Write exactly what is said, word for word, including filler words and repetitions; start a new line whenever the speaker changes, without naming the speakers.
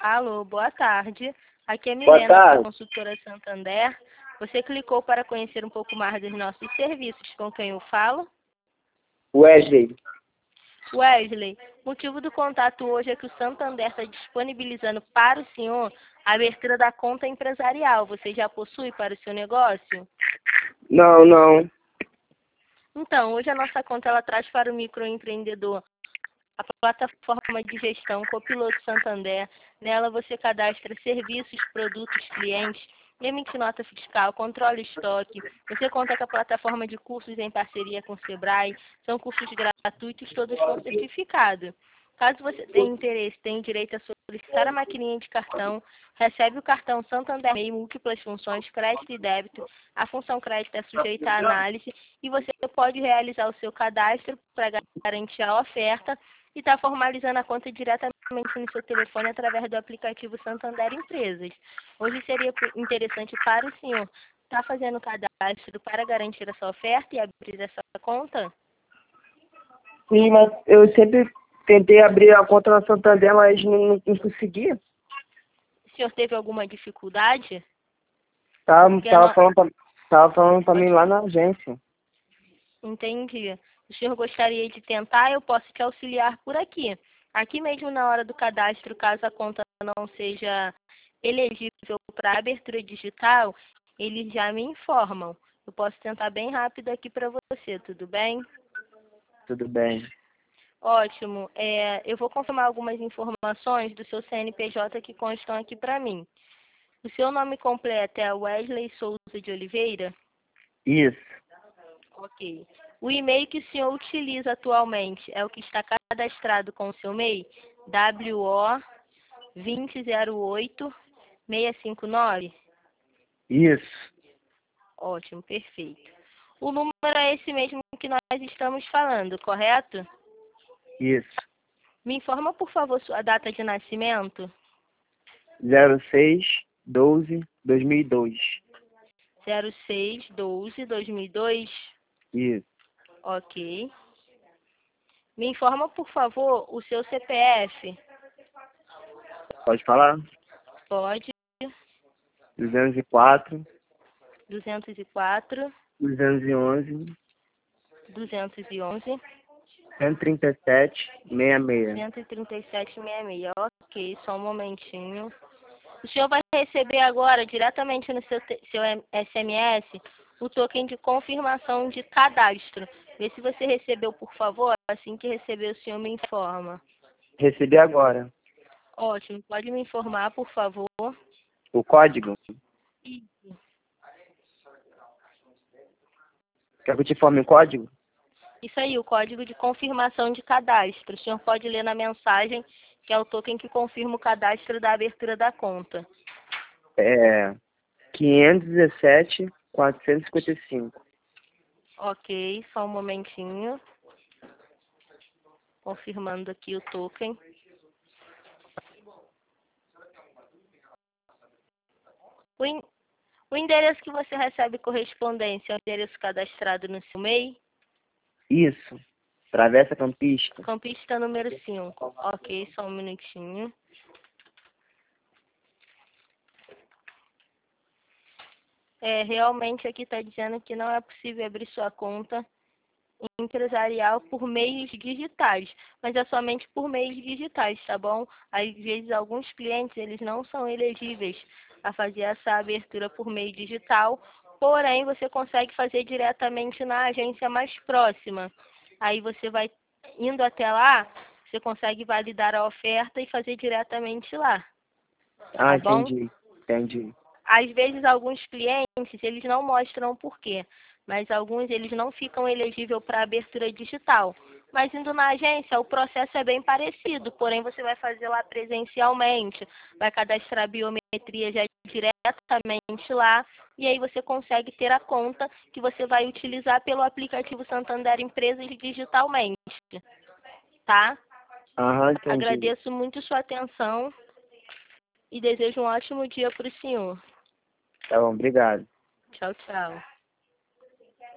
Alô, boa tarde. Aqui é
Boa
Milena,
tarde.
da consultora Santander. Você clicou para conhecer um pouco mais dos nossos serviços. Com quem eu falo?
Wesley.
Wesley, o motivo do contato hoje é que o Santander está disponibilizando para o senhor a abertura da conta empresarial. Você já possui para o seu negócio?
Não, não.
Então, hoje a nossa conta ela traz para o microempreendedor a plataforma de gestão Copiloto Santander. Nela você cadastra serviços, produtos, clientes, emite nota fiscal, controla estoque. Você conta com a plataforma de cursos em parceria com o Sebrae. São cursos gratuitos, todos com certificado. Caso você tenha interesse, tem direito a solicitar a maquininha de cartão, recebe o cartão Santander em múltiplas funções, crédito e débito. A função crédito é sujeita à análise e você pode realizar o seu cadastro para garantir a oferta e está formalizando a conta diretamente no seu telefone através do aplicativo Santander Empresas. Hoje seria interessante para o senhor estar fazendo o cadastro para garantir a sua oferta e abrir essa conta?
Sim, mas eu sempre tentei abrir a conta na Santander, mas não, não consegui.
O senhor teve alguma dificuldade?
Tava,
Porque
tava
no-
falando pra, tava falando pra mim lá na agência.
Entendi. O senhor gostaria de tentar? Eu posso te auxiliar por aqui. Aqui mesmo na hora do cadastro, caso a conta não seja elegível para abertura digital, eles já me informam. Eu posso tentar bem rápido aqui para você, tudo bem?
Tudo bem.
Ótimo. É, eu vou confirmar algumas informações do seu C N P J que constam aqui para mim. O seu nome completo é Wesley Souza de Oliveira?
Isso.
Ok. O e-mail que o senhor utiliza atualmente é o que está cadastrado com o seu e-mail? W O dois zero oito seis cinco nove?
Isso.
Ótimo, perfeito. O número é esse mesmo que nós estamos falando, correto?
Isso.
Me informa, por favor, sua data de nascimento?
zero seis, doze, dois mil e dois.
zero seis, doze, dois mil e dois?
Isso.
Ok. Me informa, por favor, o seu C P F?
Pode falar?
Pode.
duzentos e quatro,
duzentos e quatro,
duzentos e onze,
duzentos e onze,
cento e trinta e sete, sessenta e seis.
cento e trinta e sete, sessenta e seis. Ok, só um momentinho. O senhor vai receber agora, diretamente no seu, te- seu S M S, o token de confirmação de cadastro. Vê se você recebeu, por favor. Assim que receber, o senhor me informa.
Recebi agora.
Ótimo. Pode me informar, por favor?
O código? Quer que eu te informe o código?
Isso aí, o código de confirmação de cadastro. O senhor pode ler na mensagem, que é o token que confirma o cadastro da abertura da conta.
É quinhentos e dezessete, quatrocentos e cinquenta e cinco.
Ok, só um momentinho. Confirmando aqui o token. O, en- o endereço que você recebe correspondência é o endereço cadastrado no seu e-mail?
Isso. Travessa Campista.
Campista número cinco. Ok, só um minutinho. É, realmente aqui está dizendo que não é possível abrir sua conta empresarial por meios digitais, mas é somente por meios digitais, tá bom? Às vezes alguns clientes eles não são elegíveis a fazer essa abertura por meio digital, porém você consegue fazer diretamente na agência mais próxima. Aí você vai indo até lá, você consegue validar a oferta e fazer diretamente lá,
Ah,
tá bom?
entendi. Entendi.
Às vezes alguns clientes, eles não mostram o porquê, mas alguns eles não ficam elegíveis para abertura digital. Mas indo na agência, o processo é bem parecido, porém você vai fazer lá presencialmente, vai cadastrar a biometria já diretamente lá, e aí você consegue ter a conta que você vai utilizar pelo aplicativo Santander Empresas digitalmente, tá?
Aham, entendi.
Agradeço muito sua atenção e desejo um ótimo dia para o senhor.
Tá bom, obrigado.
Tchau, tchau.